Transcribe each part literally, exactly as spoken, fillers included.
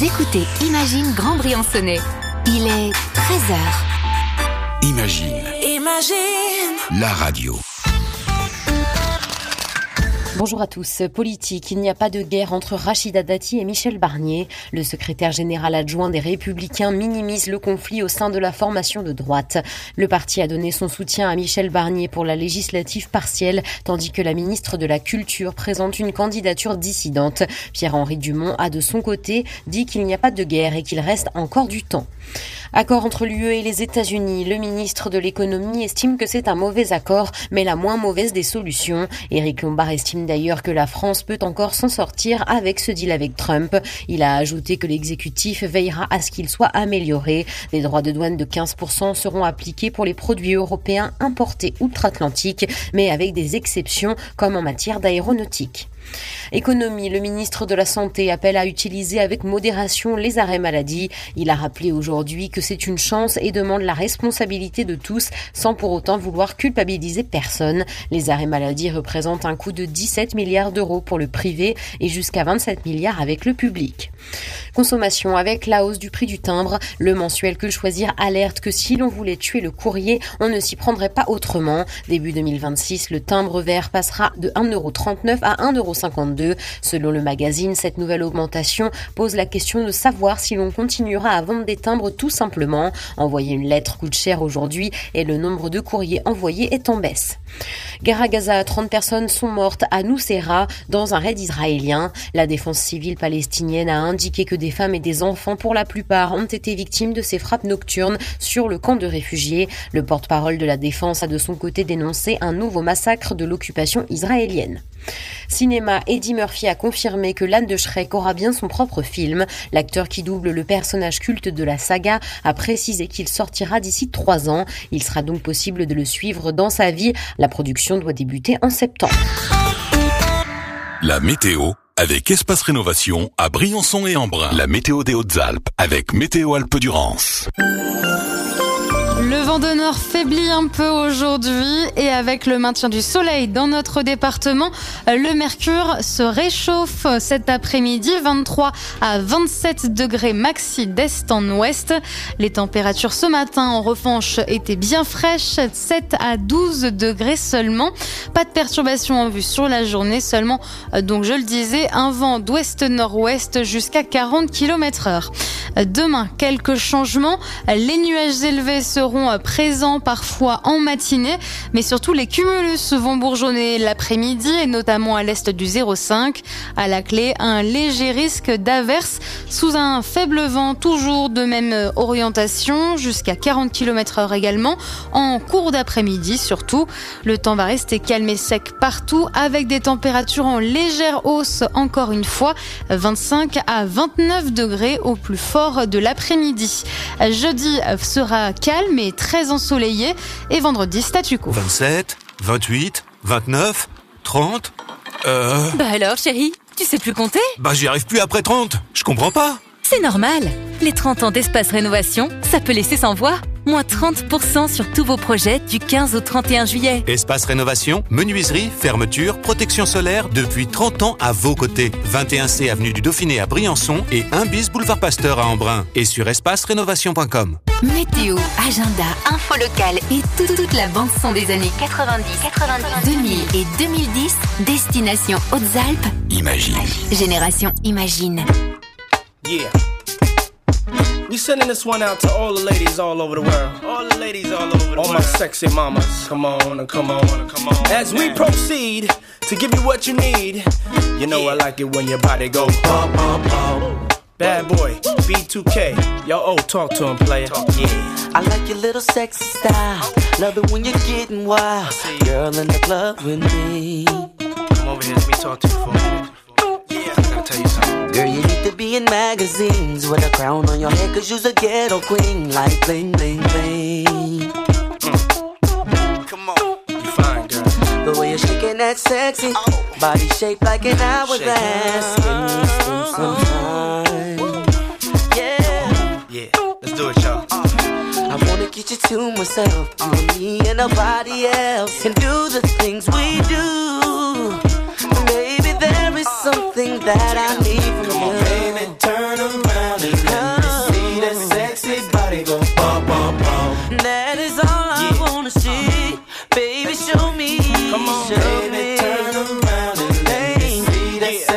Vous écoutez Imagine Grand Briançonnais. Il est treize heures. Imagine. Imagine. La radio. Bonjour à tous. Politique, il n'y a pas de guerre entre Rachida Dati et Michel Barnier. Le secrétaire général adjoint des Républicains minimise le conflit au sein de la formation de droite. Le parti a donné son soutien à Michel Barnier pour la législative partielle, tandis que la ministre de la Culture présente une candidature dissidente. Pierre-Henri Dumont a de son côté dit qu'il n'y a pas de guerre et qu'il reste encore du temps. Accord entre l'U E et les États-Unis. Le ministre de l'économie estime que c'est un mauvais accord, mais la moins mauvaise des solutions. Éric Lombard estime d'ailleurs que la France peut encore s'en sortir avec ce deal avec Trump. Il a ajouté que l'exécutif veillera à ce qu'il soit amélioré. Des droits de douane de quinze pour cent seront appliqués pour les produits européens importés outre-Atlantique, mais avec des exceptions comme en matière d'aéronautique. Économie, le ministre de la Santé appelle à utiliser avec modération les arrêts maladie. Il a rappelé aujourd'hui que c'est une chance et demande la responsabilité de tous sans pour autant vouloir culpabiliser personne. Les arrêts maladie représentent un coût de dix-sept milliards d'euros pour le privé et jusqu'à vingt-sept milliards avec le public. Consommation, avec la hausse du prix du timbre, le mensuel Que Choisir alerte que si l'on voulait tuer le courrier, on ne s'y prendrait pas autrement. Début deux mille vingt-six, le timbre vert passera de un euro trente-neuf à un euro cinquante-deux. Selon le magazine, cette nouvelle augmentation pose la question de savoir si l'on continuera à vendre des timbres tout simplement. Envoyer une lettre coûte cher aujourd'hui et le nombre de courriers envoyés est en baisse. Guerre à Gaza, trente personnes sont mortes à Nusayra dans un raid israélien. La défense civile palestinienne a indiqué que des femmes et des enfants, pour la plupart, ont été victimes de ces frappes nocturnes sur le camp de réfugiés. Le porte-parole de la défense a de son côté dénoncé un nouveau massacre de l'occupation israélienne. Cinéma, Eddie Murphy a confirmé que l'âne de Shrek aura bien son propre film. L'acteur qui double le personnage culte de la saga a précisé qu'il sortira d'ici trois ans. Il sera donc possible de le suivre dans sa vie. La production doit débuter en septembre. La météo avec Espace Rénovation à Briançon et Embrun. La météo des Hautes-Alpes avec Météo Alpes-Durance. Le vent de nord faiblit un peu aujourd'hui et avec le maintien du soleil dans notre département, le mercure se réchauffe cet après-midi, vingt-trois à vingt-sept degrés maxi d'est en ouest. Les températures ce matin en revanche étaient bien fraîches, sept à douze degrés seulement. Pas de perturbations en vue sur la journée, seulement, donc je le disais, un vent d'ouest-nord-ouest jusqu'à quarante kilomètres heure. Demain, quelques changements. Les nuages élevés seront présents parfois en matinée, mais surtout les cumulus vont bourgeonner l'après-midi et notamment à l'est du zéro cinq. À la clé, un léger risque d'averse sous un faible vent, toujours de même orientation, jusqu'à quarante kilomètres heure également, en cours d'après-midi surtout. Le temps va rester calme et sec partout, avec des températures en légère hausse encore une fois, vingt-cinq à vingt-neuf degrés au plus fort de l'après-midi. Jeudi sera calme et très ensoleillé et vendredi statu quo. vingt-sept, vingt-huit, vingt-neuf, trente... Euh... Bah alors chérie, tu sais plus compter ? Bah j'y arrive plus après trente, je comprends pas. C'est normal, les trente ans d'Espace Rénovation, ça peut laisser sans voix. Moins trente pour cent sur tous vos projets du quinze au trente et un juillet. Espace Rénovation, menuiserie, fermeture, protection solaire, depuis trente ans à vos côtés. vingt et un C avenue du Dauphiné à Briançon et un bis boulevard Pasteur à Embrun. Et sur espace rénovation point com. Météo, agenda, info locale et toute, toute la bande-son des années quatre-vingt-dix, quatre-vingt-dix, deux mille et deux mille dix. Destination Hautes-Alpes. Imagine. Génération Imagine. Yeah. We sending this one out to all the ladies all over the world. All the ladies all over the all world. All my sexy mamas. Come on and come on and come on. As we proceed to give you what you need. You know I like it when your body goes bum bum bum. Bad boy, B two K. Yo, oh, talk to him, player. Yeah. I like your little sexy style. Love it when you're getting wild. Girl in the club with me. Come over here, let me talk to you for a minute. Yeah, I gotta tell you something. Girl, you need to be in magazines with a crown on your head, cause you's a ghetto queen, like bling, bling, bling. Mm. Come on, you fine, girl. The way you're shaking that sexy oh. Body shaped like an hourglass. Give me spend some time. Yeah. Yeah, let's do it, y'all. Uh. I wanna get you to myself, you and me and nobody else, and do the things we do. Baby, there is something that I need from you. Baby, turn around.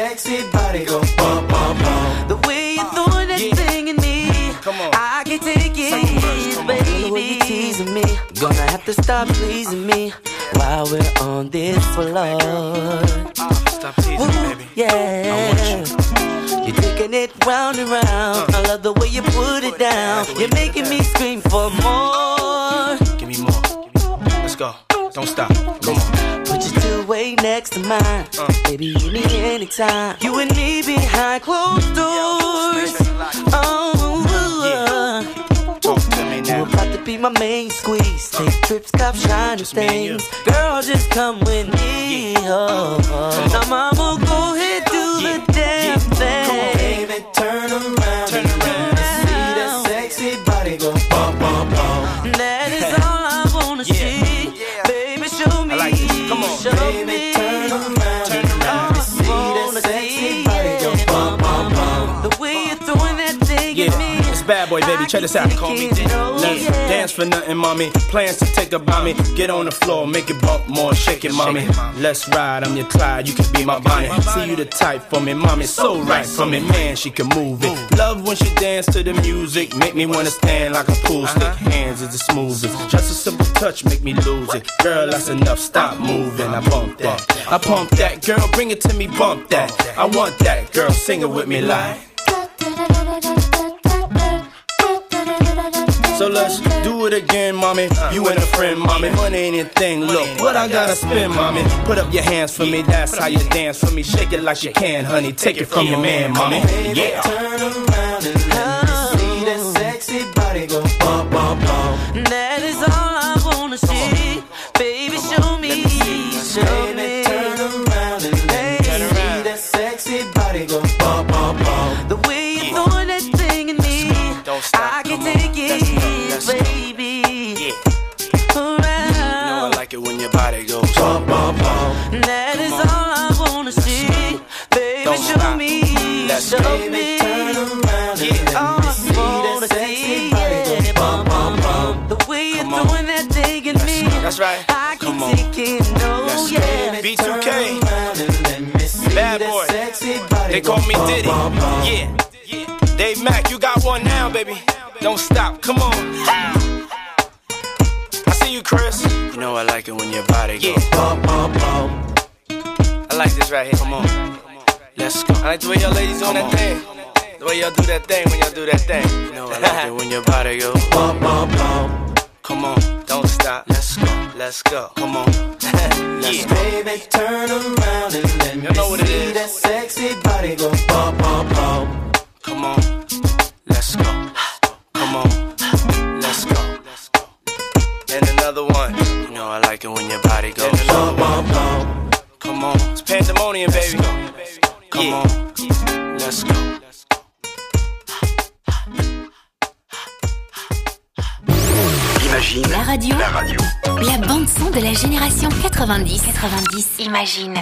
sexy body go bum, bum, bum. The way you're throwing that yeah. thing in me, come on. I can't take it, verse, baby. The way you're teasing me, gonna have to stop pleasing me while we're on this floor. Uh, stop teasing Ooh, me, baby. Yeah. I want you. You're taking it round and round. Uh, I love the way you put it down. You're making me scream for more. Give me more. Let's go. Don't stop. Come on. Put your two-way next to mine. Uh. Baby, you need me anytime. You and me behind closed doors. Oh, yeah. Talk to me now. You about to be my main squeeze. Take trips, cop shiny things. Girl, just come with me. Oh, oh. Now, mama, go ahead, do yeah. the damn yeah. thing. Come on, baby, turn around. Turn around. See that sexy body go bum, bum, bum. That is all I wanna yeah. see. Yeah. Baby, show me. I like it. Come on, show baby, me. Turn around. Turn around. See that sexy body go bum, bum, bum. The way you're throwing that thing yeah. at me. Bad boy, baby, check this out. Call me Diddy. Let's yeah. dance for nothing, mommy. Plans to take a mommy. Get on the floor, make it bump more, shake it, mommy. Let's ride, I'm your Clyde, you can be my Bonnie. See you the type for me, mommy, so right for me, man, she can move it. Love when she dance to the music, make me wanna stand like a pool stick. Hands is the smoothest, just a simple touch make me lose it. Girl, that's enough, stop moving. I bump that, I pump that, girl, bring it to me, bump that. I want that, girl, sing it with me like. So let's do it again, mommy. You and a friend, mommy. Money ain't a thing, look what I gotta spend, mommy. Put up your hands for me, that's how you dance for me. Shake it like you can, honey. Take it from your man, mommy. Yeah. Turn around and let me see that sexy body go bum, bum, bum. That is all I wanna see. Baby, show me, show me. Turn around and let me see that sexy body go bum, bum, bum. The way you're throwing that thing in me, I can take it. Baby, yeah. Around. You know I like it when your body goes bum, bum, bum. That is all I wanna see. Baby, don't show stop. me, Let's show baby, me. Turn around yeah. all I see wanna see. Yeah. Bum, bum, bum. The way you're throwing that thing in That's me, right. That's right. I can Come take on. it, no, Let's yeah. B two K, bad boy. They call me Diddy. Bum, bum, bum. Yeah. yeah. Dave Mack, you got one now, baby. Don't stop, come on. I see you, Chris. You know I like it when your body goes yeah. bum, bum, bum. I like this right here, come on. Let's go. I like the way y'all ladies on that thing. The way y'all do that thing when y'all do that thing. You know I like it when your body goes bum, bum, bum. Come on, don't stop. Let's go, let's go. Come on. Let's yeah. Baby, turn around and let me you know what it see is. That sexy body go bum, bum, bum. Come on, let's go. Come on, let's go. And another one. You know I like it when your body goes bum, bum, bum. Come on, it's pandemonium, baby. Come yeah. on, let's go. Imagine la radio, la radio, la bande son de la génération quatre-vingt-dix. quatre-vingt-dix. Imagine.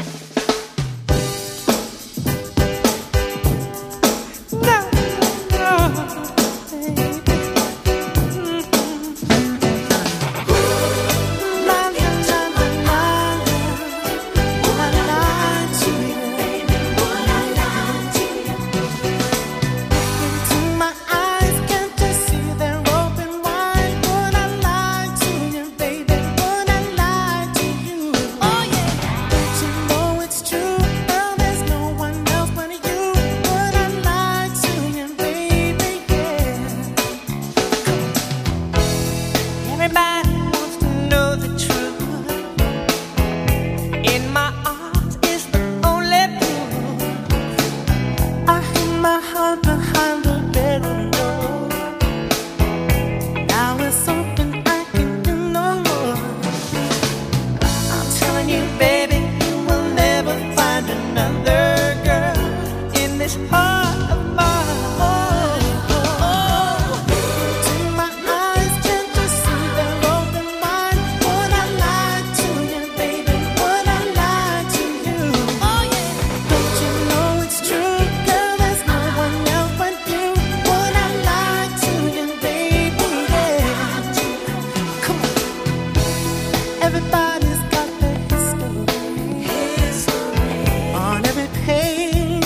Everybody's got their history on every page.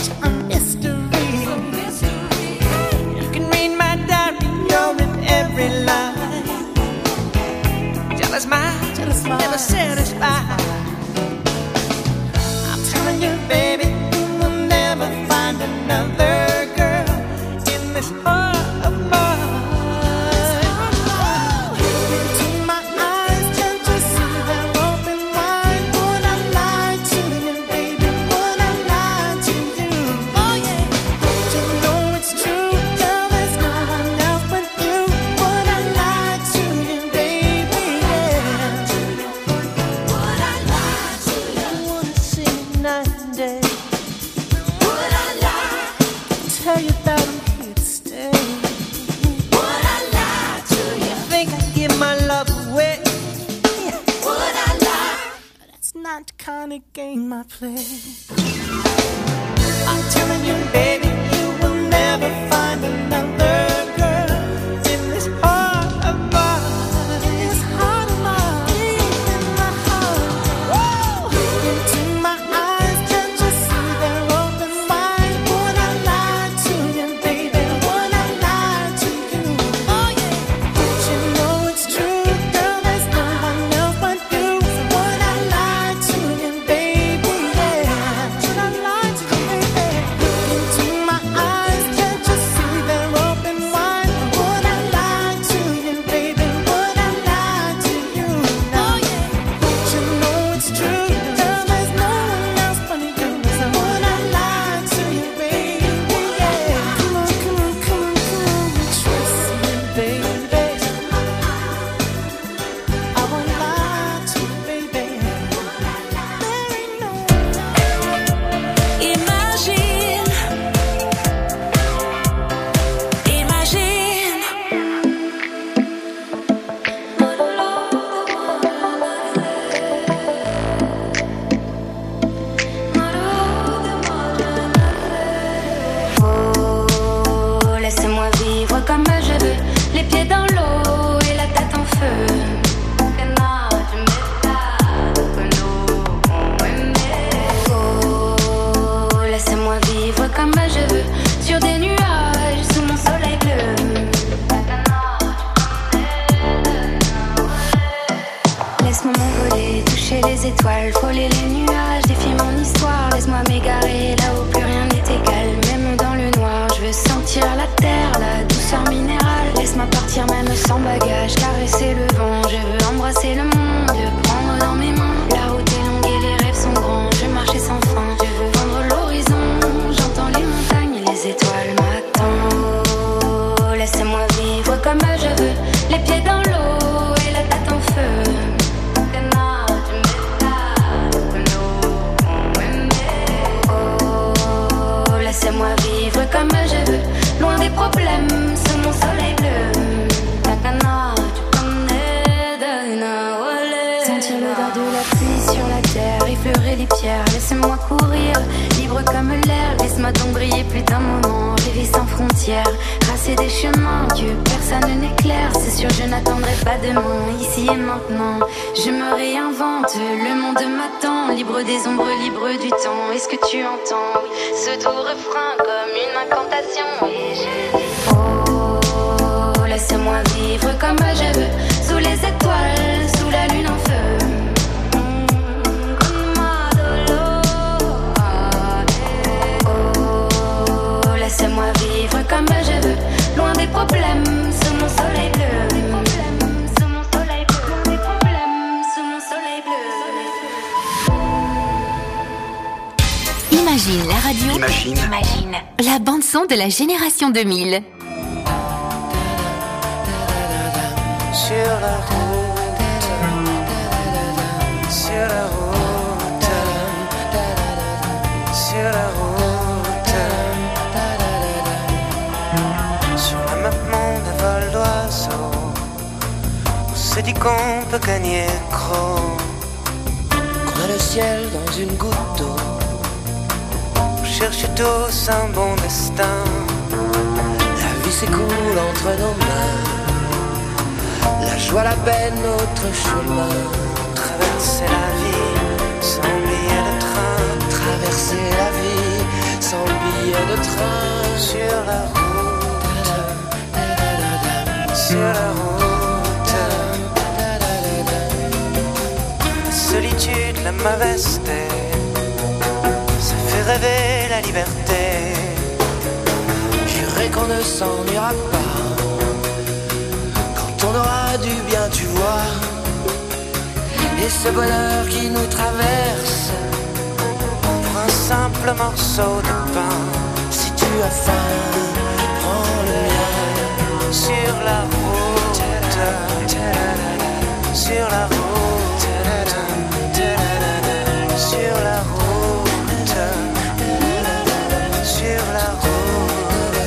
tell you that I'm here to stay. Would I lie to you? Think I'd give my love away? Would I lie? That's not the kind of game I play. I'm telling you, baby, you will never find another girl in this heart of mine. This heart of mine, in my heart. Woo! Into my eyes, can't you see they're open wide? Would I lie to you, baby? Would I lie to you? Oh yeah. Don't you know it's true, girl? There's no one else but you. So would I lie to you, baby? Yeah. Should I lie to you, baby? Into my eyes, can't you see they're open wide? Would I lie to you, baby? Would I lie to you? Oh yeah. Don't you know it's true, girl? There's no one else but you. So would I lie to you, baby? Yeah. Come on, come on, come on, come on. Trust me, baby. I won't lie to you, baby. There ain't no Imagine, imagine. Oh, laissez-moi vivre comme je veux, les pieds dans l'eau et la tête en feu. Oh, laissez-moi vivre comme je veux, sur des nuages, sous mon soleil bleu. Laisse-moi m'envoler, toucher les étoiles, frôler les nuages, défier mon histoire. Laisse-moi m'égarer là où plus rien n'est égal, même dans le noir. Je veux sentir la terre, la douceur minérale. Laisse-moi partir même sans bagage, caresser le vent. Je veux embrasser le monde, prendre dans mes mains. La route est longue et les rêves sont grands. Je veux marcher sans fin, je veux vendre l'horizon. J'entends les montagnes et les étoiles m'attendent. Oh, laissez-moi vivre comme je veux, les pieds dans l'eau et la tête en feu. Oh, laissez-moi vivre comme je veux, loin des problèmes, sous mon soleil bleu. Takana, tu connais Dana Wale. Sentir l'odeur de la pluie sur la terre, effleurer les pierres, laissez-moi courir, libre comme l'air. Laisse-moi donc briller plus d'un moment, rêver sans frontières, tracer des chemins que personne n'éclaire. C'est sûr, je n'attendrai pas demain, ici et maintenant. Je me réinvente, le monde m'attend, libre des ombres, libre du temps. Est-ce que tu entends, oui, ce doux refrain comme une incantation? Et je dis, oh, laisse-moi vivre comme je veux, sous les étoiles, sous la lune en feu. Oh, laissez-moi vivre comme je veux, loin des problèmes, sous mon soleil bleu. Des problèmes, sous mon soleil bleu. Des problèmes, sous mon soleil bleu. Imagine la radio. Imagine. Imagine. La bande son de la génération deux mille. sur la route, sur la route, sur la route, sur la map monde à vol d'oiseau, on se dit qu'on peut gagner gros. Qu'on a le ciel dans une goutte d'eau, on cherche tous un bon destin. La vie s'écoule entre nos mains, la joie, la peine, notre chemin. Traverser la vie sans billet de train. Traverser la vie sans billet de train. Sur la route, sur la route. La solitude, la mauvaise tête, ça fait rêver la liberté. Jurez qu'on ne s'ennuiera pas, on aura du bien, tu vois. Et ce bonheur qui nous traverse, pour un simple morceau de pain. Si tu as faim, prends le mien. Sur la route, sur la route, sur la route, sur la route.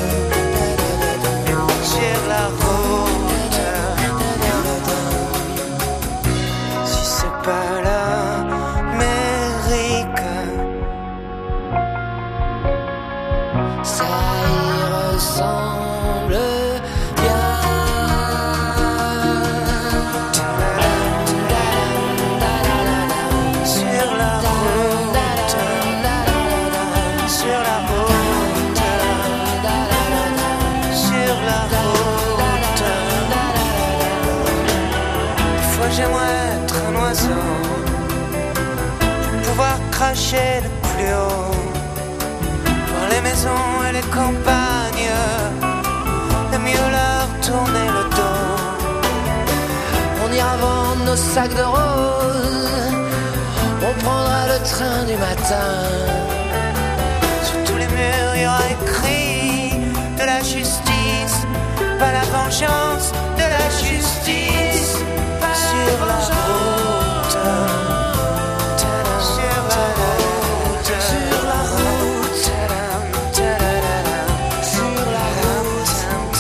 ça y ressemble bien. Sur la route, sur la route, sur la route. Des fois j'aimerais être un oiseau, pouvoir cracher le plus haut, voir les maisons et les campagnes, et mieux leur tourner le dos. On ira vendre nos sacs de roses, on prendra le train du matin. Sur tous les murs il y aura écrit de la justice, pas la vengeance, de la justice. Sur la route, sur la route, sur la route, sur la route,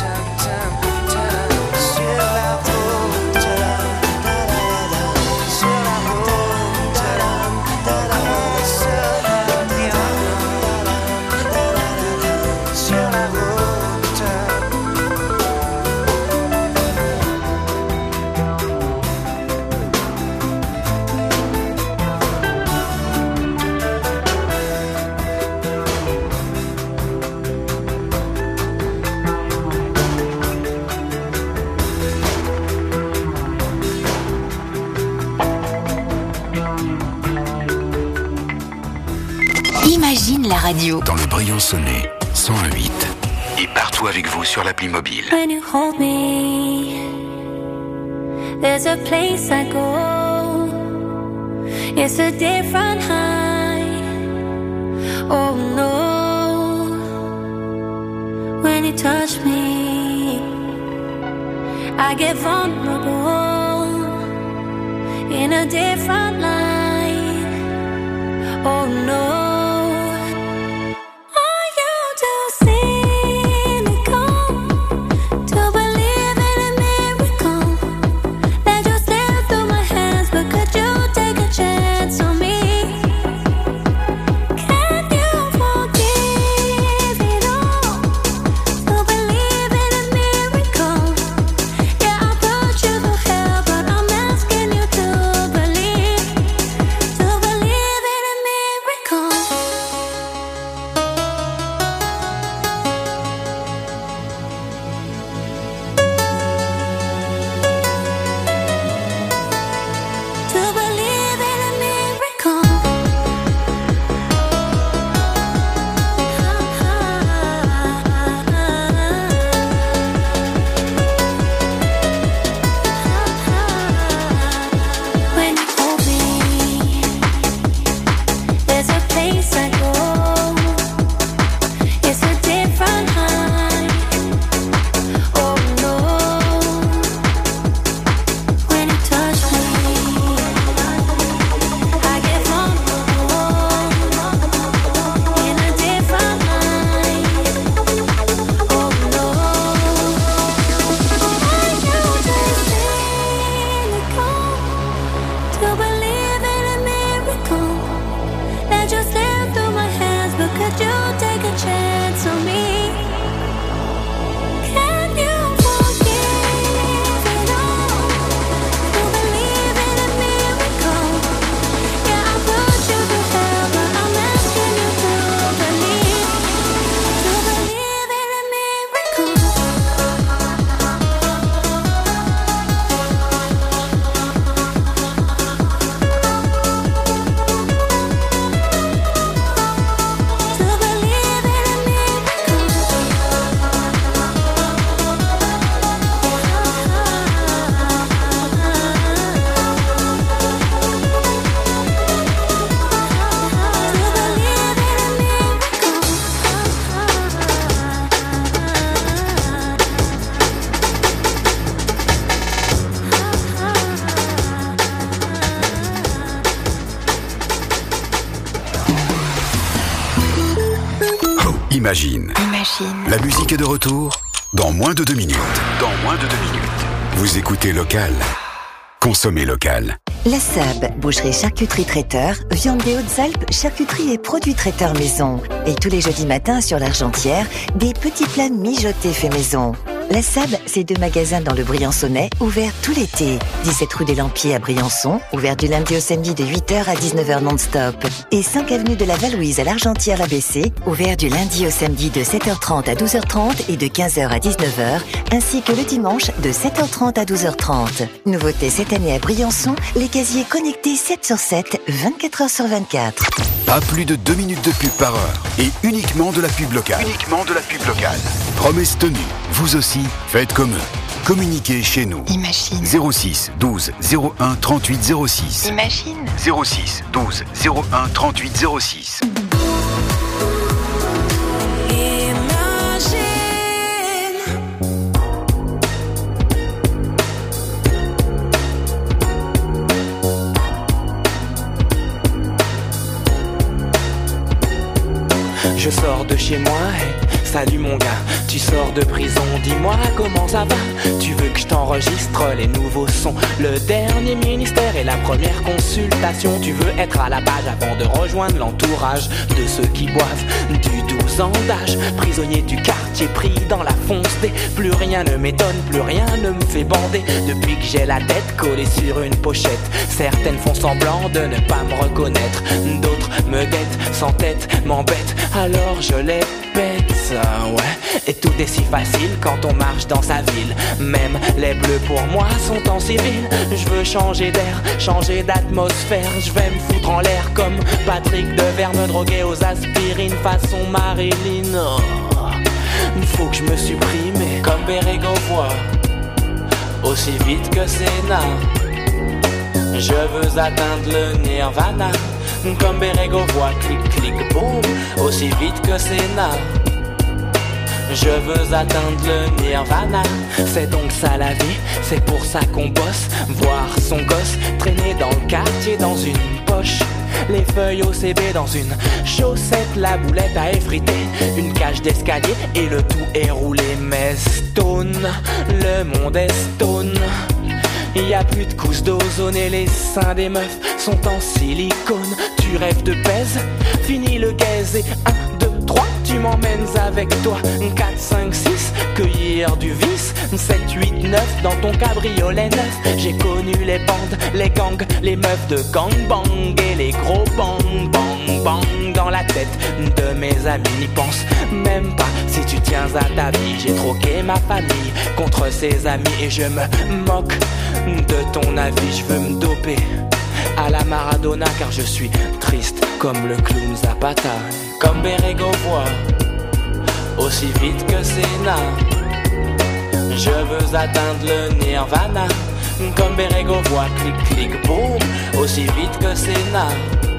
sur la route, sur la route, on sera bien. Sur la route. Imagine la radio. Dans le Briançonnais, cent un virgule huit. Et partout avec vous sur l'appli mobile. When you hold me, there's a place I go. It's a different high. Oh no. When you touch me, I get vulnerable in a different light. Oh no. Imagine. Imagine. La musique est de retour dans moins de deux minutes. Dans moins de deux minutes. Vous écoutez Local. Consommez local. La S A B, boucherie charcuterie traiteur, viande des Hautes-Alpes, charcuterie et produits traiteurs maison. Et tous les jeudis matins sur l'Argentière, des petits plats mijotés faits maison. La S A B, c'est deux magasins dans le Briançonnais, ouverts tout l'été. dix-sept rue des Lampiers à Briançon, ouvert du lundi au samedi de huit heures à dix-neuf heures non-stop. Et cinq avenue de la Valouise à l'Argentière A B C, ouvert du lundi au samedi de sept heures trente à douze heures trente et de quinze heures à dix-neuf heures, ainsi que le dimanche de sept heures trente à douze heures trente. Nouveauté cette année à Briançon, les casiers connectés sept sur sept, vingt-quatre heures sur vingt-quatre. Pas plus de deux minutes de pub par heure et uniquement de la pub locale. Uniquement de la pub locale. Promesse tenue. Vous aussi, faites comme eux. Communiquez chez nous. Imagine. zéro six douze zéro un trente-huit zéro six. Imagine. zéro six douze zéro un trente-huit zéro six. Je sors de chez moi, hey, salut mon gars, tu sors de prison, dis-moi comment ça va. Tu veux que je t'enregistre les nouveaux sons, le dernier ministère et la première consultation. Tu veux être à la page avant de rejoindre l'entourage de ceux qui boivent du douze ans d'âge. Prisonnier du quartier pris dans la fonce des. Plus rien ne m'étonne, plus rien ne me fait bander. Depuis que j'ai la tête collée sur une pochette, certaines font semblant de ne pas me reconnaître, d'autres me guettent sans tête, m'embêtent. Alors je les pète, ouais. Et tout est si facile quand on marche dans sa ville. Même les bleus pour moi sont en civil. Je veux changer d'air, changer d'atmosphère. Je vais me foutre en l'air comme Patrick Devers, me droguer aux aspirines façon Marilyn. Oh, faut que je me supprime comme Bérégovoy, aussi vite que Sénat. Je veux atteindre le Nirvana comme Bérégovoy, clic clic boum, aussi vite que Sénat. Je veux atteindre le Nirvana. C'est donc ça la vie, c'est pour ça qu'on bosse. Voir son gosse traîner dans le quartier dans une poche, les feuilles O C B dans une chaussette, la boulette à effriter, une cage d'escalier et le tout est roulé. Mais stone, le monde est stone. Il y a plus de couches d'ozone et les seins des meufs sont en silicone. Tu rêves de pèse, fini le gaze et un, deux, trois, tu m'emmènes avec toi. quatre, cinq, six, cueillir du vice. sept, huit, neuf, dans ton cabriolet neuf. J'ai connu les bandes, les gangs, les meufs de gangbang et les gros bang bang bang dans la tête de mes amis. N'y pense même pas si tu tiens à ta vie. J'ai troqué ma famille contre ses amis et je me moque de ton avis. Je veux me doper à la Maradona car je suis triste comme le clown Zapata, comme Bérégovoy, aussi vite que Sénat. Je veux atteindre le Nirvana comme Bérégovoy, clic clic boum, aussi vite que Sénat.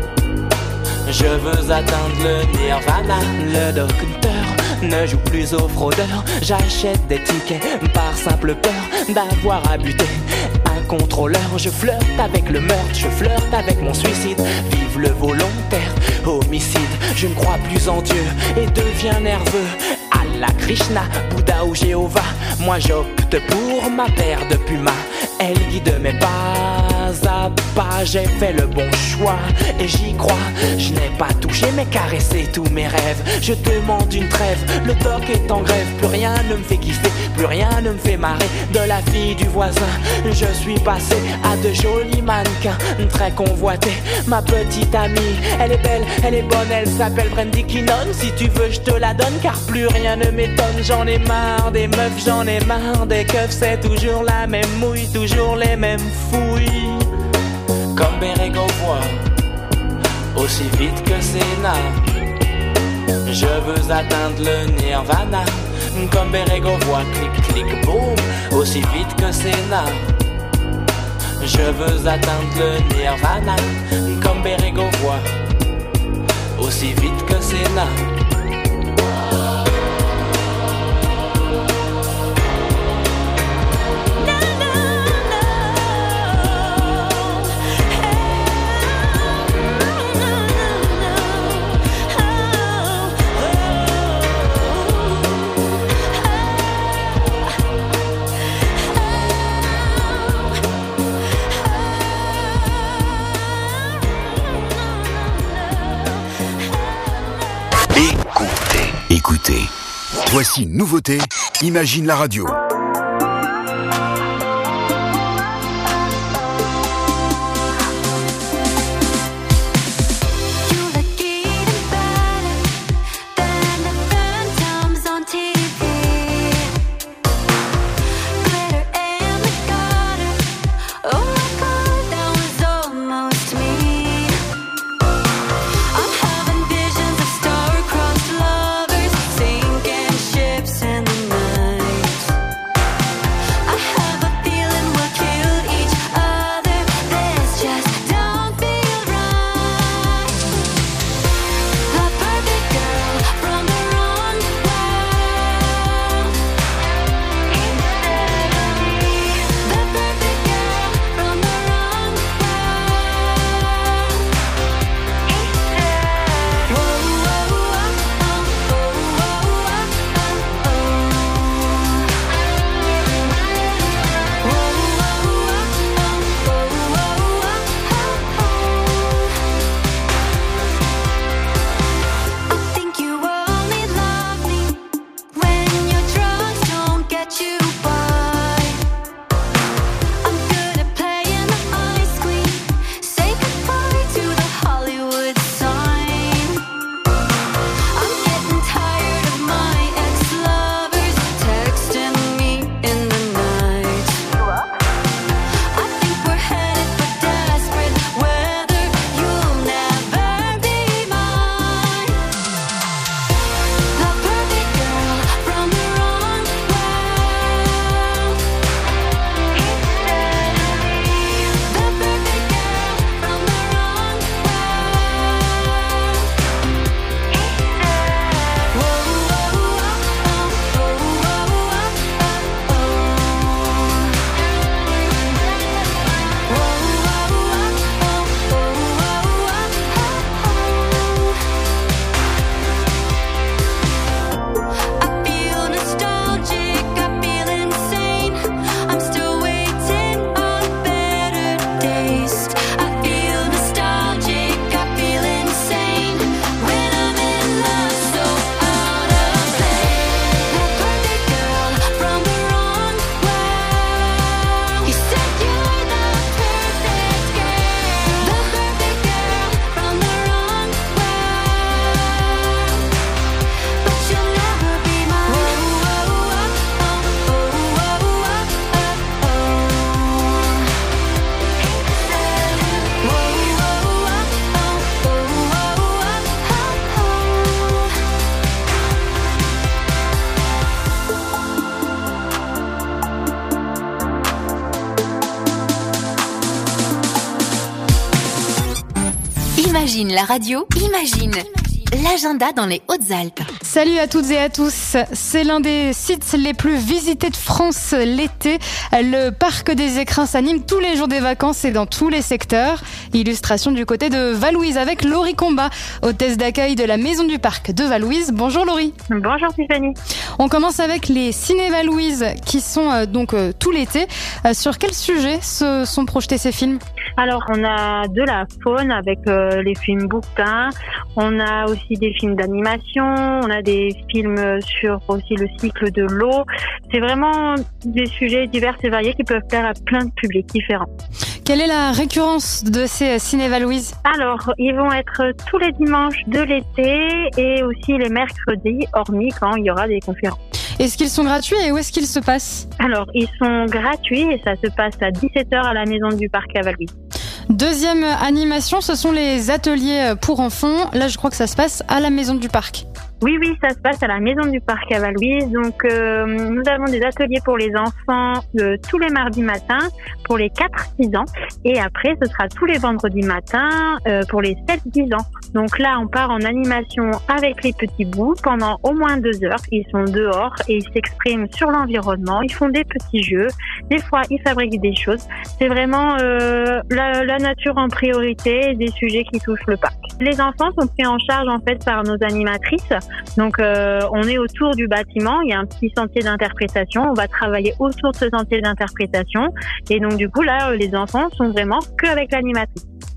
Je veux atteindre le Nirvana. Le docteur ne joue plus aux fraudeurs. J'achète des tickets par simple peur d'avoir à buter un contrôleur. Je flirte avec le meurtre, je flirte avec mon suicide. Vive le volontaire homicide. Je ne crois plus en Dieu et deviens nerveux. Allah, Krishna, Bouddha ou Jéhovah, moi j'opte pour ma paire de pumas. Elle guide mes pas à pas. J'ai fait le bon choix et j'y crois. Je n'ai pas touché mais caressé tous mes rêves. Je demande une trêve, le doc est en grève. Plus rien ne me fait kiffer, plus rien ne me fait marrer. De la fille du voisin, je suis passé à de jolis mannequins très convoités. Ma petite amie, elle est belle, elle est bonne, elle s'appelle Brandy Kinnon. Si tu veux je te la donne car plus rien ne m'étonne. J'en ai marre des meufs, j'en ai marre des keufs. C'est toujours la même mouille, toujours les mêmes fouilles. Comme Bérégovoy, aussi vite que Sénat. Je veux atteindre le Nirvana comme Bérégovoy, clic clic boum, aussi vite que Sénat. Je veux atteindre le Nirvana comme Bérégovoy, aussi vite que Sénat. écoutez. Voici une nouveauté, Imagine la radio. Imagine la radio, imagine l'agenda dans les Hautes-Alpes. Salut à toutes et à tous, c'est l'un des sites les plus visités de France l'été. Le parc des Écrins s'anime tous les jours des vacances et dans tous les secteurs. Illustration du côté de Valouise avec Laurie Combat, hôtesse d'accueil de la Maison du Parc de Valouise. Bonjour Laurie. Bonjour Tiffany. On commence avec les Ciné Valouise qui sont euh, donc euh, tout l'été. Euh, sur quel sujet se sont projetés ces films ? Alors, on a de la faune avec euh, les films bouquetins. On a aussi des films d'animation. On a des films sur aussi le cycle de l'eau. C'est vraiment des sujets divers et variés qui peuvent plaire à plein de publics différents. Quelle est la récurrence de ces Ciné Valouise ? Alors, ils vont être tous les dimanches de l'été et aussi les mercredis, hormis quand il y aura des conférences. Est-ce qu'ils sont gratuits et où est-ce qu'ils se passent ? Alors, ils sont gratuits et ça se passe à dix-sept heures à la Maison du Parc à Valouise. Deuxième animation, ce sont les ateliers pour enfants. Là, je crois que ça se passe à la Maison du Parc. Oui, oui, ça se passe à la Maison du Parc à Valouise. Donc, euh, nous avons des ateliers pour les enfants euh, tous les mardis matins pour les quatre six ans. Et après, ce sera tous les vendredis matins euh, pour les sept dix ans. Donc là, on part en animation avec les petits bouts pendant au moins deux heures. Ils sont dehors et ils s'expriment sur l'environnement. Ils font des petits jeux. Des fois, ils fabriquent des choses. C'est vraiment euh, la, la nature en priorité et des sujets qui touchent le parc. Les enfants sont pris en charge en fait par nos animatrices. Donc, euh, on est autour du bâtiment. Il y a un petit sentier d'interprétation. On va travailler autour de ce sentier d'interprétation. Et donc, du coup, là, les enfants sont vraiment qu'avec l'animatrice.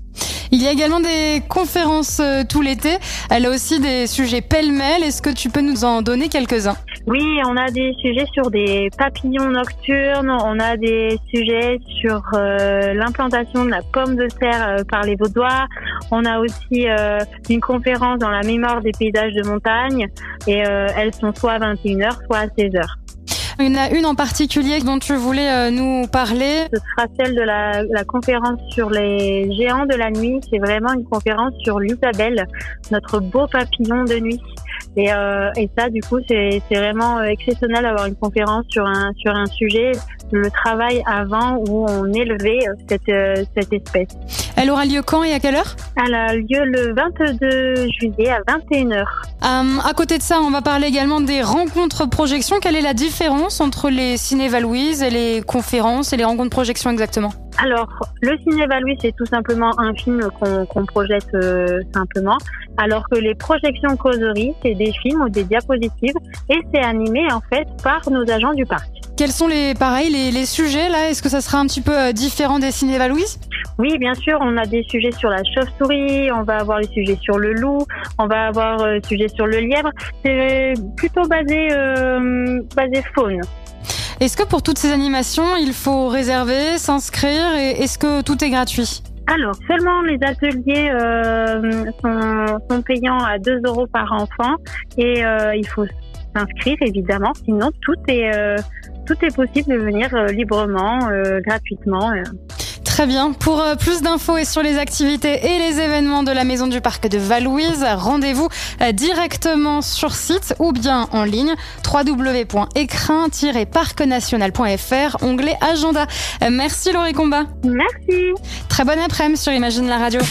Il y a également des conférences euh, tout l'été. Elle a aussi des sujets pêle-mêle. Est-ce que tu peux nous en donner quelques-uns ? Oui, on a des sujets sur des papillons nocturnes, on a des sujets sur euh, l'implantation de la pomme de terre euh, par les Vaudois. On a aussi euh, une conférence dans la mémoire des paysages de montagne et euh, elles sont soit à vingt et une heures, soit à seize heures. Il y en a une en particulier dont tu voulais euh, nous parler. Ce sera celle de la, la conférence sur les géants de la nuit. C'est vraiment une conférence sur l'Isabelle, notre beau papillon de nuit. Et, euh, et ça, du coup, c'est, c'est vraiment exceptionnel d'avoir une conférence sur un, sur un sujet, le travail avant où on élevait cette, cette espèce. Elle aura lieu quand et à quelle heure ? Elle a lieu le vingt-deux juillet à vingt et une heures. Euh, à côté de ça, on va parler également des rencontres projections. Quelle est la différence entre les Ciné Val-Louise et les conférences et les rencontres projections exactement ? Alors, le Ciné Val-Louise, c'est tout simplement un film qu'on, qu'on projette euh, simplement, alors que les projections causeries, c'est des films ou des diapositives et c'est animé en fait par nos agents du parc. Quels sont les pareils les, les sujets là ? Est-ce que ça sera un petit peu différent des Ciné Val-Louise ? Oui, bien sûr, on a des sujets sur la chauve-souris, on va avoir les sujets sur le loup, on va avoir euh, sujets sur le lièvre. C'est plutôt basé euh, basé faune. Est-ce que pour toutes ces animations, il faut réserver, s'inscrire et est-ce que tout est gratuit ? Alors, seulement les ateliers euh, sont, sont payants à deux euros par enfant et euh, il faut s'inscrire évidemment, sinon tout est, euh, tout est possible de venir euh, librement, euh, gratuitement. Euh. Très bien. Pour euh, plus d'infos et sur les activités et les événements de la Maison du Parc de Val-Louise, rendez-vous euh, directement sur site ou bien en ligne w w w point écrin tiret parc national point f r, onglet agenda. Euh, merci Laurie Combat. Merci. Très bonne après-midi sur Imagine la radio.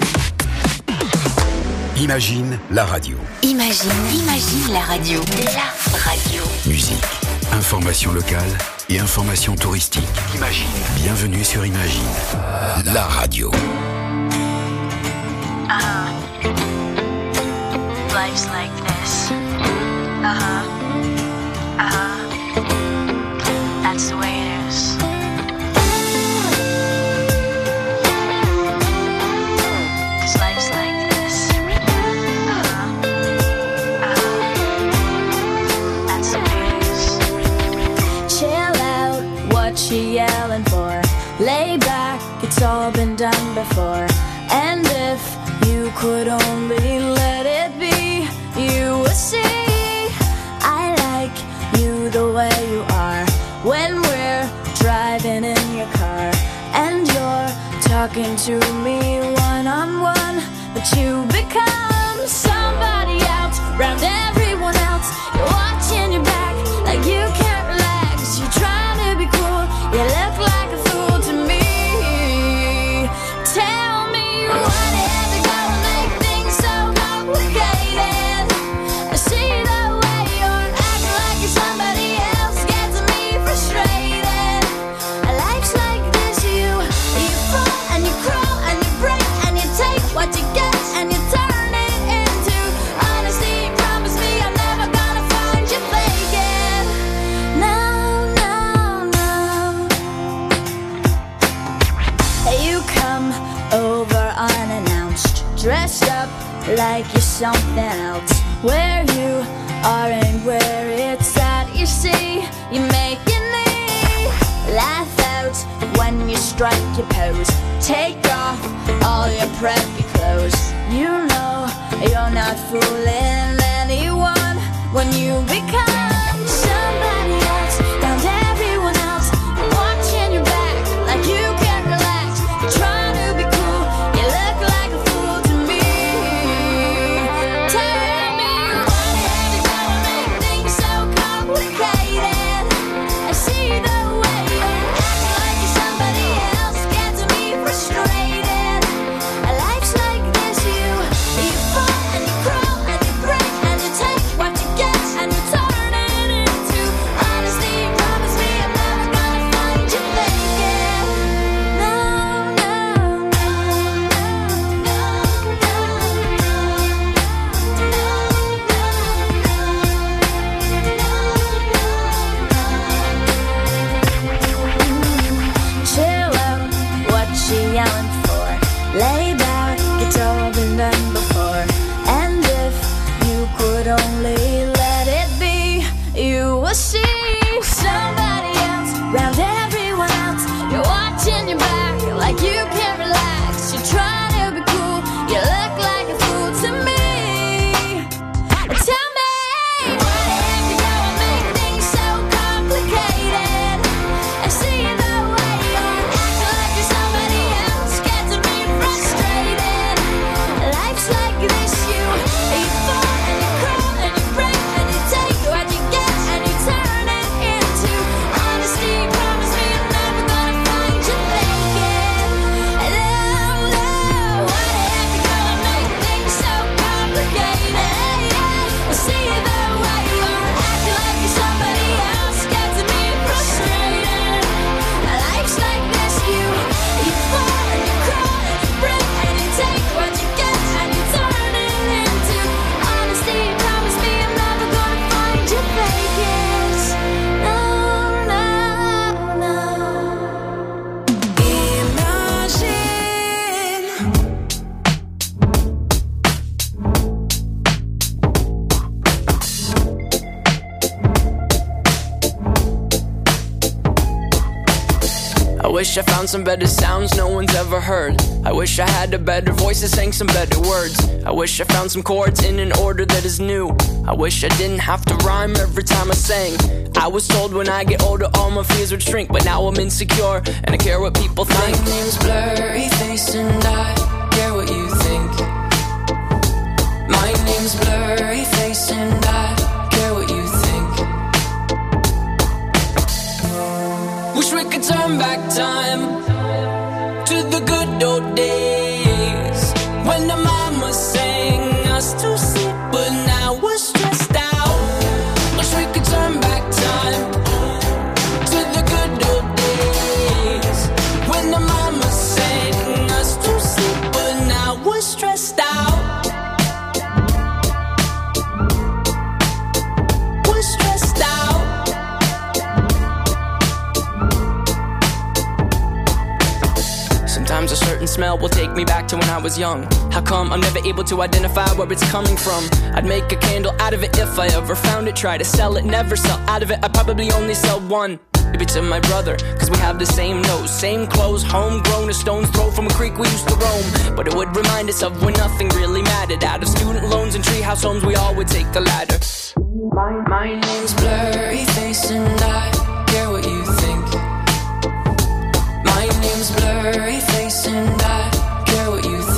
Imagine la radio. Imagine, imagine la radio. La radio. Musique, information locale et information touristique. Imagine. Bienvenue sur Imagine, la radio. Uh-huh. Life's like this. Uh-huh. Uh-huh. That's the way it is. Cause life's like this. Uh-huh. Uh-huh. That's the way it is. Chill out, what you yelling for? Lay back, it's all been done before. And if you could only let it be, you would see I like you the way you are. When we're driving in your car and you're talking to me one-on-one, but you become somebody else around everyone else. You're watching your back like you can't relax. You're trying to be cool, you look like a fool to me. Tell me what is it gonna make things so complicated? I see the way you're acting like you're somebody else, gets me frustrated. Life's like this, you you fall and you crawl and you break and you take what you get and you turn it into honesty. Promise me I'm never gonna find you faking. No, no, no. You come over unannounced, dressed up like you're something else. Where you are and where it's at, you see, you're making me laugh out when you strike your pose. Take off all your preppy clothes. You know you're not fooling anyone when you become somebody else around everyone else. You're watching your back like you can't relax. You're trying to be cool, you look like a fool to me. Tell me what is it gonna make things so complicated? I see the way you're acting like you're somebody else, gets me frustrated. Life's like this, you you fall and you crawl and you break and you take what you get and you turn wish I found some better sounds no one's ever heard. I wish I had a better voice that sang some better words. I wish I found some chords in an order that is new. I wish I didn't have to rhyme every time I sang. I was told when I get older all my fears would shrink, but now I'm insecure and I care what people think. My name's Blurry Face and I care what you think. My name's Blurry Face and I care what you think. Wish we could turn back time to the good old days when the mama sang us to sleep, but now we're stressed out. Wish we could turn back time to the good old days when the mama sang us to sleep, but now we're stressed out. We're stressed out. Sometimes a certain smell will take me back to when I was young. How come I'm never able to identify where it's coming from? I'd make a candle out of it if I ever found it. Try to sell it, never sell out of it. I'd probably only sell one. Maybe to my brother, cause we have the same nose, same clothes, homegrown, a stone's throw from a creek we used to roam. But it would remind us of when nothing really mattered. Out of student loans and treehouse homes, we all would take the ladder. My, my name's Blurry Face and I care what you think. My name's Blurry Face and I care what you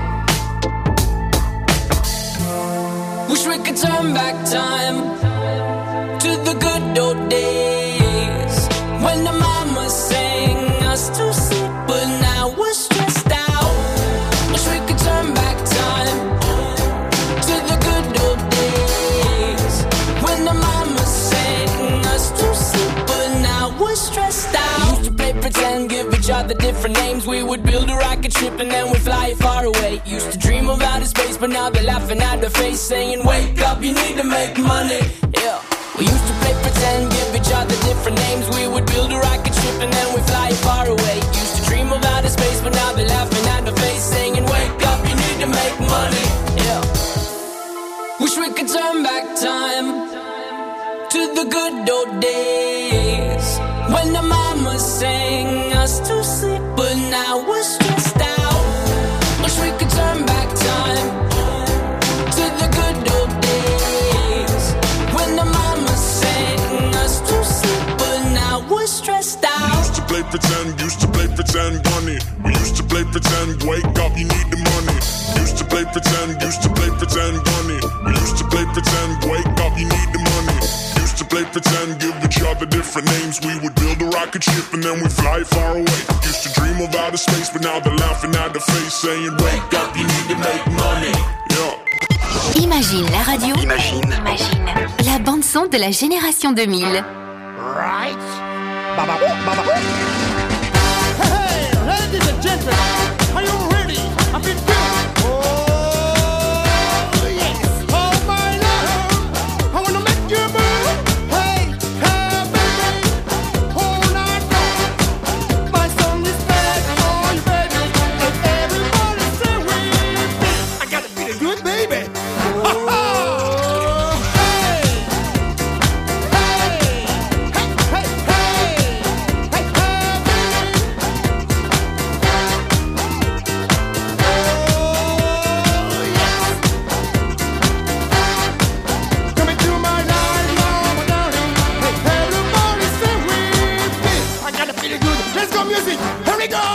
think. Wish we could turn back time to the good old days when the mama sang us to sleep, but now we're stressed out. Wish we could turn back time to the good old days when the mama sang us to sleep, but now we're stressed out. We used to play pretend, give each other different names. We would build a rocket ship and then we'd fly far away. Used to dream of outer space, but now they're laughing at the face, saying, wake up, you need to make money. Yeah. We used to play pretend, give each other different names. We would build a rocket ship and then we fly far away. Used to dream of outer space, but now they're laughing at the face, saying, wake up, you need to make money. Yeah. Wish we could turn back time to the good old days when the mama sang us to sleep, but now we're stressed out. Wish we could turn back time to the good old days when the mama sang us to sleep, but now we're stressed out. We used to play pretend, used to play pretend, bunny. We used to play pretend, wake up, you need the money. Used to play pretend, used to play pretend, bunny. We used to play pretend, wake up, you need the money. Used to play pretend, give each other different names. We would build a rocket ship and then we fly far away. Used to dream of outer space, but now they're laughing at the face, saying, wake up, you need to make money. Yeah. Imagine la radio. Imagine. Imagine. La bande son de la génération deux mille. Right. Baba, baba. Hey, hey, ladies and gentlemen, are you ready? I've been built. Oh, yes. Oh, my love, I wanna make you move. Hey, hey, baby, all night long. My song is back for you, baby. And everybody say with me. I gotta be the good baby. Oh, hey, hey, hey, hey, hey, hey, baby. Coming to my life, mama, darling. Hey, everybody say with me. I gotta feel it good. Let's go, music. Here we go.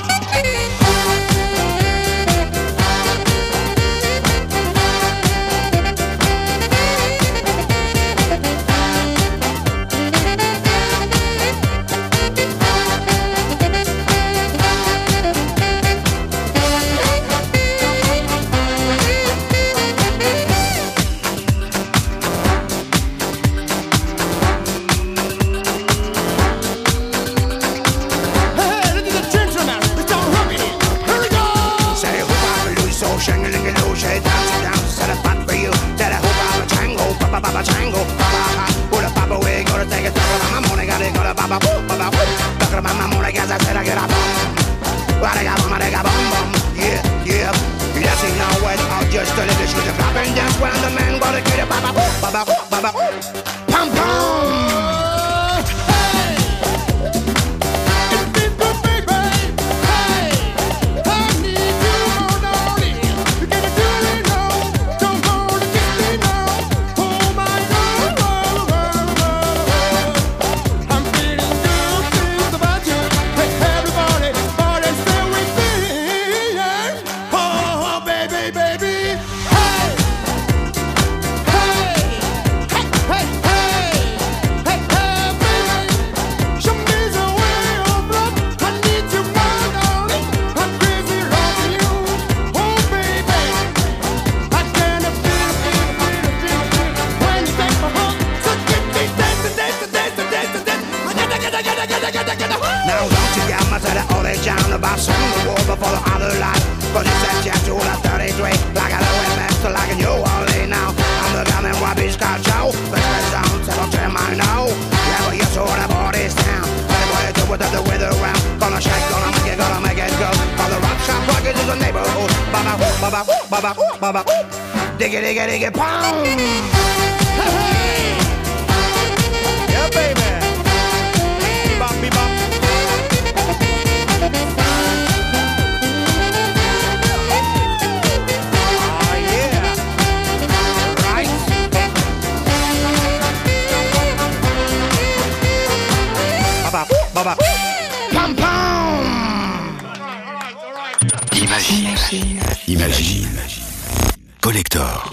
Hey, ladies and gentlemen, it's all rocking. Here we go. Say hoop on the loose, so shing-a-ling-a-loo, say dance it down, set a spot for you. That a hoop on a tango, ba-ba-ba-ba tango, ba-ba-ha. Put a papa away, go to take a talk about my money, gotta go to ba-ba-boo, ba-ba-boo. Talking about my money, guys, I said I get a bum. Well, I got bum, I got bum, bum. Yeah, yeah. Yes, you know what, I'll just tell you this, you can clap and dance when the man gotta get a ba-ba-boo, ba-ba-boo, ba-ba-boo. Pum-pum. It's been John about seven the war before the other life. But it's that chapter all thirty-three, like a low master, like a New Orleans now. I'm the guy that Wabby's got show, but the sound settle to my know. Yeah, well, you're sort of all this town. Anyway, do without the weather around. Gonna shake, gonna make it, gonna make it go. All the rock shop rockets is a neighborhood. Baba, baba, baba, baba, diggy, diggy, diggy, pound. Hey, hey. Yeah, baby. Bebop, bebop. Oh, yeah. Right. Baba, baba. Pam, pam. Imagine. Imagine. Collector.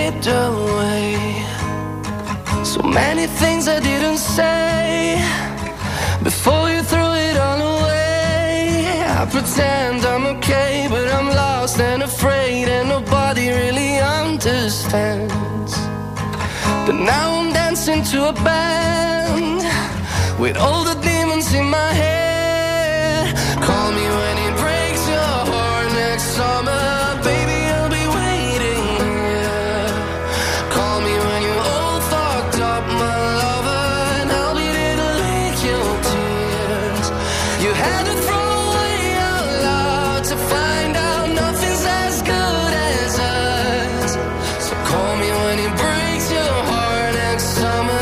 slipped away. So many things I didn't say before you threw it all away. I pretend I'm okay, but I'm lost and afraid, and nobody really understands. But now I'm dancing to a band with all the demons in my head. Call me when it breaks your heart next summer, baby, I'll be waiting here. Call me when you're all fucked up, my lover, and I'll be there to lick your tears. You had to throw away our love to find out nothing's as good as us. So call me when it breaks your heart next summer.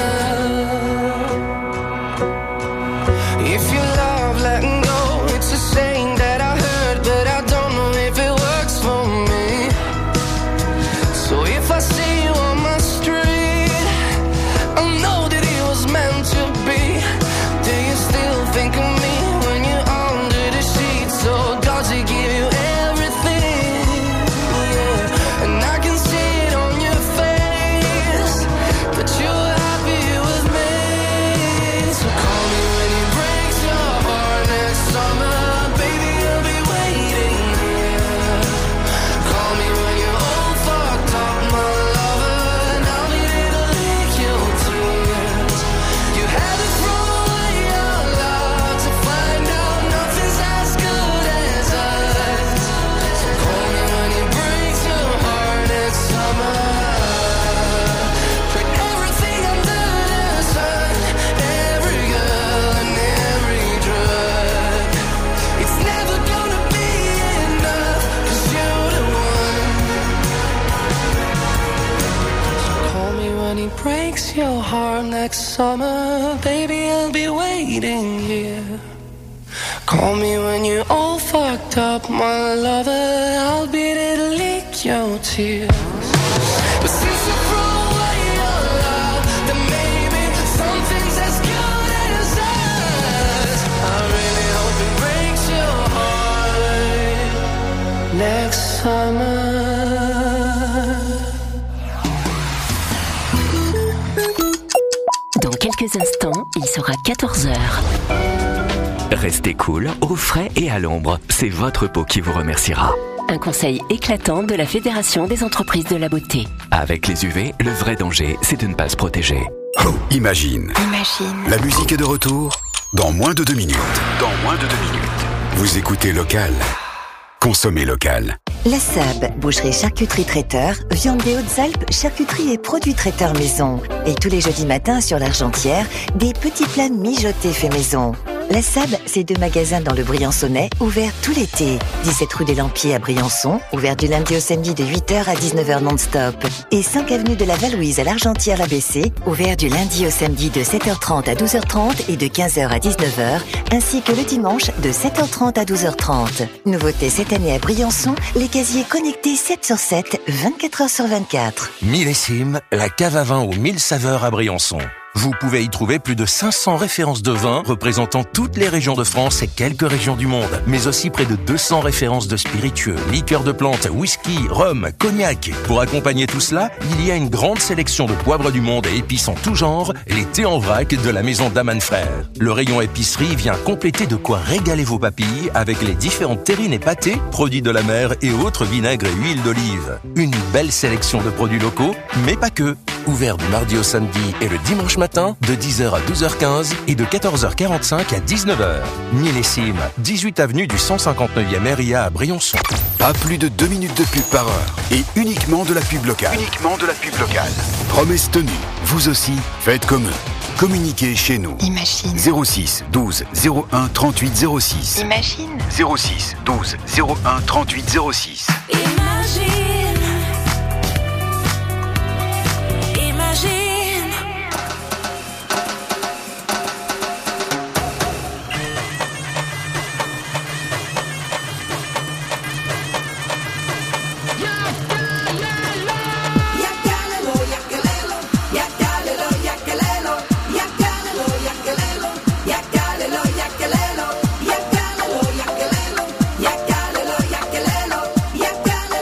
If you love letting go, it's a saying that I heard, but I don't know if it works for me. So if I see you on my street, I know that it was meant to be. Do you still think of me when you're under the sheets? Or does it give you everything? Yeah. And I can see it on your face that you're happy with me. So call me when it breaks your heart next summer, baby, I'll be waiting here. Call me when you're all fucked up, my lover, and I'll be there to lick your tears. You had to throw away your love to find out nothing's as good as us. So call me when it breaks your heart next summer. Put everything under the sun, every girl and every drug. It's never gonna be enough, 'cause you're the one. So call me when it breaks your heart next summer, baby, I'll be waiting here. Call me when you're all fucked up, my lover, I'll be there to lick your tears. But since you threw away your love, then maybe something's as good as us. I really hope it breaks your heart next summer. Dans quelques instants, il sera quatorze heures. Restez cool, au frais et à l'ombre. C'est votre peau qui vous remerciera. Un conseil éclatant de la Fédération des entreprises de la beauté. Avec les U V, le vrai danger, c'est de ne pas se protéger. Oh, imagine. Imagine. La musique est de retour dans moins de deux minutes. Dans moins de deux minutes. Vous écoutez local. Consommez local. La S A B, boucherie charcuterie traiteur, viande des Hautes-Alpes, charcuterie et produits traiteurs maison. Et tous les jeudis matins sur l'Argentière, des petits plats mijotés faits maison. La S A B, c'est deux magasins dans le Briançonnais, ouverts tout l'été. dix-sept rue des Lampiers à Briançon, ouvert du lundi au samedi de huit heures à dix-neuf heures non-stop. Et cinq avenue de la Valouise à l'Argentière l'A B C, ouvert du lundi au samedi de sept heures trente à douze heures trente et de quinze heures à dix-neuf heures, ainsi que le dimanche de sept heures trente à douze heures trente. Nouveauté cette année à Briançon, les casiers connectés sept sur sept, vingt-quatre heures sur vingt-quatre. Millésime, la cave à vin aux mille saveurs à Briançon. Vous pouvez y trouver plus de cinq cents références de vins représentant toutes les régions de France et quelques régions du monde, mais aussi près de deux cents références de spiritueux, liqueurs de plantes, whisky, rhum, cognac. Pour accompagner tout cela, il y a une grande sélection de poivres du monde et épices en tout genre, les thés en vrac de la maison Daman Frères. Le rayon épicerie vient compléter de quoi régaler vos papilles avec les différentes terrines et pâtés, produits de la mer et autres vinaigres et huiles d'olive. Une belle sélection de produits locaux, mais pas que. Ouvert du mardi au samedi et le dimanche matin de dix heures à douze heures quinze et de quatorze heures quarante-cinq à dix-neuf heures. Millésime, dix-huit avenue du cent cinquante-neuvième R I A à Briançon. Pas plus de deux minutes de pub par heure et uniquement de la pub locale. Uniquement de la pub locale. Promesse tenue. Vous aussi, faites comme eux. Communiquez chez nous. Imagine. zéro six douze zéro un trente-huit zéro six. Imagine. zéro six douze zéro un trente-huit zéro six. Imagine. Imagine. Yakalelo, yakalelo, yakalelo, yakalelo, yakalelo, yakalelo,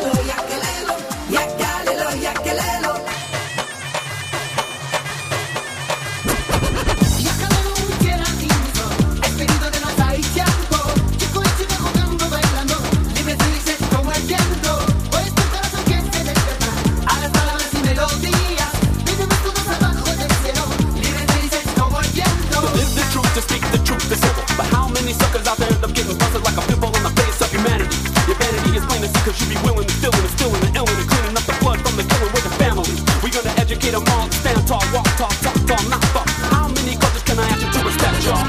get them all. Stand tall, walk tall, talk tall, not tall. How many cultures can I ask you to respect, y'all?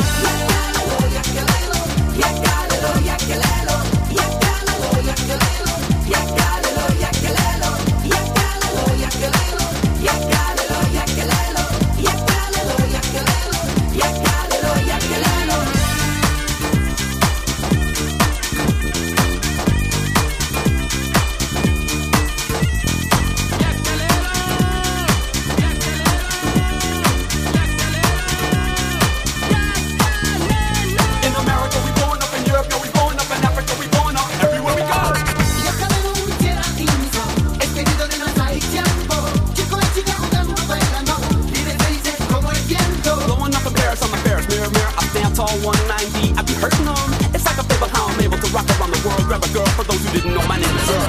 one ninety, I be hurting them. It's like a favor how I'm able to rock around the world. Grab a girl for those who didn't know my name is Earl.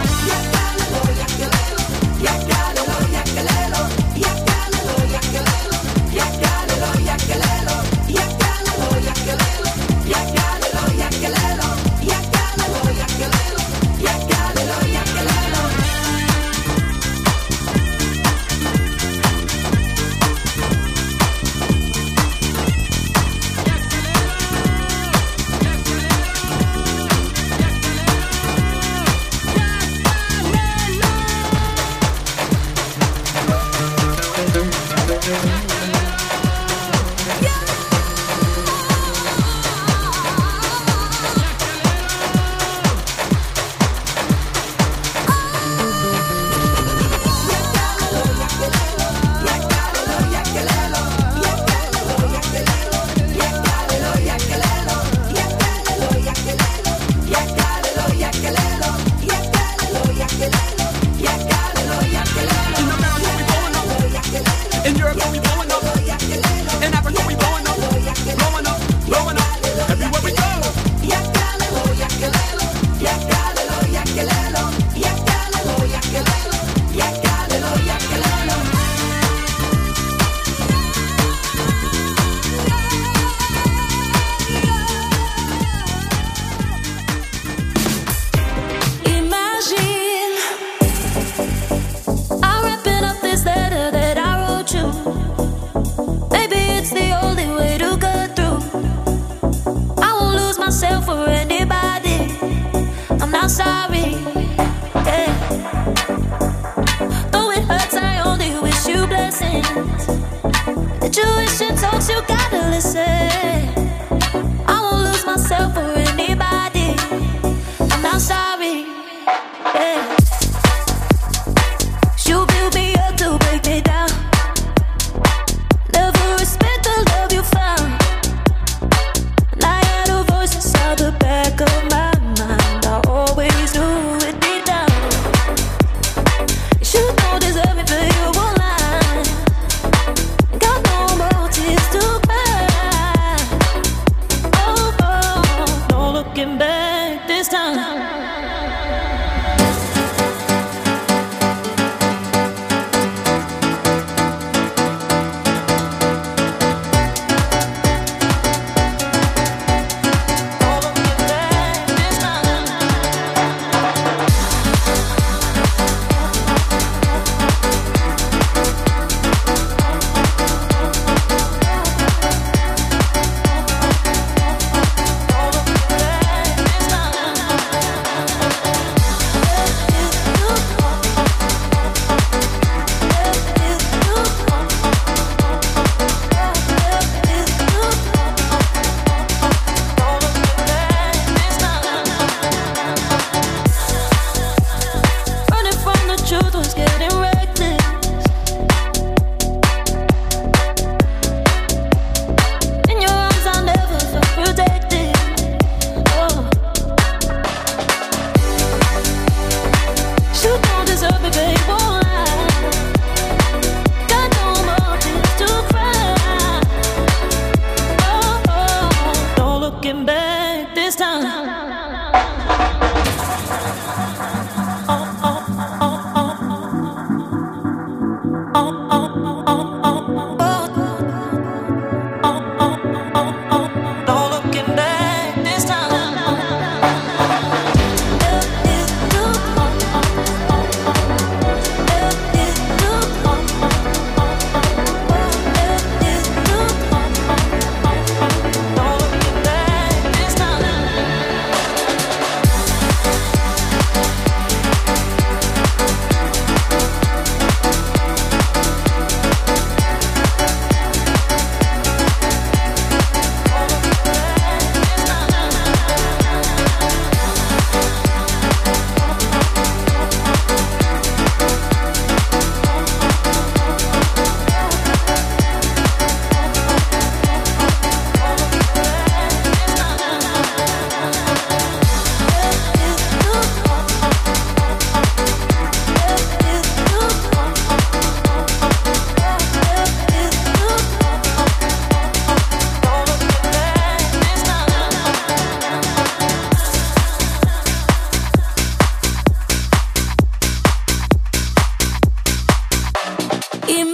Oh, oh, oh.